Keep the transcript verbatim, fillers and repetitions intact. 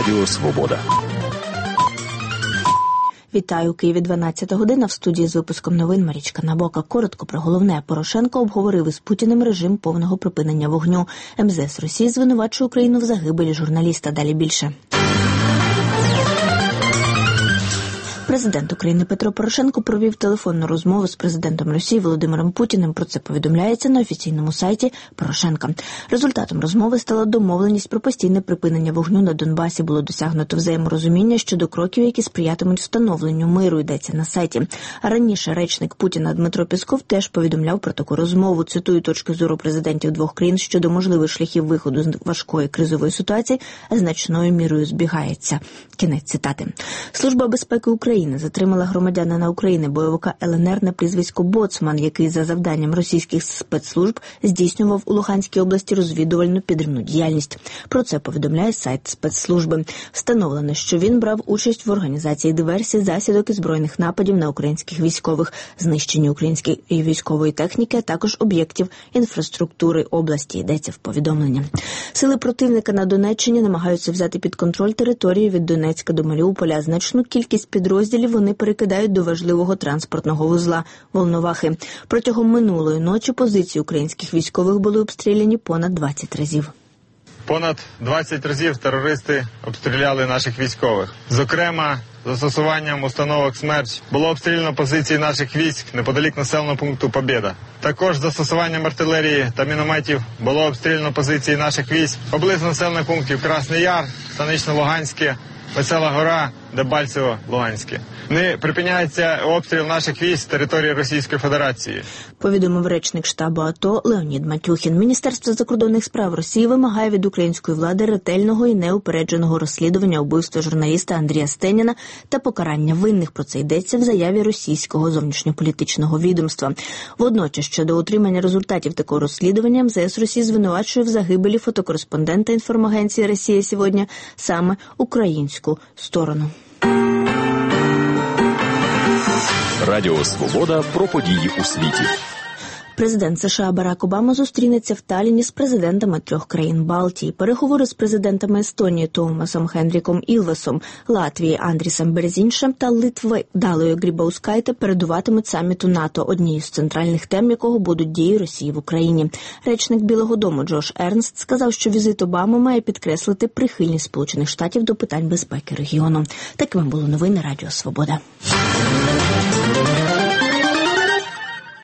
Радіо Свобода. Вітаю, у Києві дванадцята година, в студії з випуском новин Марічка Набока. Коротко про головне. Порошенко обговорив із Путіним режим повного припинення вогню. ем зе ес Росії звинувачує Україну в загибелі журналіста. Далі більше. Президент України Петро Порошенко провів телефонну розмову з президентом Росії Володимиром Путіним. Про це повідомляється на офіційному сайті Порошенка. Результатом розмови стала домовленість про постійне припинення вогню на Донбасі. Було досягнуто взаєморозуміння щодо кроків, які сприятимуть встановленню миру, йдеться на сайті. А раніше речник Путіна Дмитро Пєсков теж повідомляв про таку розмову. Цитую точки зору президентів двох країн щодо можливих шляхів виходу з важкої кризової ситуації значною мірою збігається. Кінець цитати. Служба безпеки України затримала громадянина України, бойовика ел ен ер на прізвисько Боцман, який за завданням російських спецслужб здійснював у Луганській області розвідувальну підривну діяльність. Про це повідомляє сайт спецслужби. Встановлено, що він брав участь в організації диверсій, засідок і збройних нападів на українських військових, знищенні української військової техніки, а також об'єктів інфраструктури області, йдеться в повідомленні. Сили противника на Донеччині намагаються взяти під контроль територію від Донецька до Маріуполя. Значну кількість підрозділів вони перекидають до важливого транспортного вузла Волновахи. Протягом минулої ночі позиції українських військових були обстріляні понад двадцять разів. Понад двадцять разів терористи обстріляли наших військових. Зокрема, застосуванням установок «Смерч» було обстріляно позиції наших військ неподалік населеного пункту Побєда. Також застосуванням артилерії та мінометів було обстріляно позиції наших військ поблизу населених пунктів Красний Яр, Станично-Луганське, Весела Гора, Дебальцево, Луганське. Не припиняється обстріл наших військ з території Російської Федерації. Повідомив речник штабу АТО Леонід Матюхін. Міністерство закордонних справ Росії вимагає від української влади ретельного і неупередженого розслідування вбивства журналіста Андрія Стеніна та покарання винних. Про це йдеться в заяві російського зовнішньополітичного відомства. Водночас, щодо отримання результатів такого розслідування, ем зе ес Росії звинувачує в загибелі фотокореспондента інформагенції «Росія сьогодні» саме українську сторону. Радіо Свобода про події у світі. Президент США Барак Обама зустрінеться в Талліні з президентами трьох країн Балтії. Переговори з президентами Естонії Томасом Хенріком Ілвесом, Латвії Андрісом Березіншем та Литви Далою Грібаускайте передуватимуть саміту НАТО, однією з центральних тем якого будуть дії Росії в Україні. Речник Білого дому Джош Ернст сказав, що візит Обами має підкреслити прихильність Сполучених Штатів до питань безпеки регіону. Такими були новини Радіо Свобода.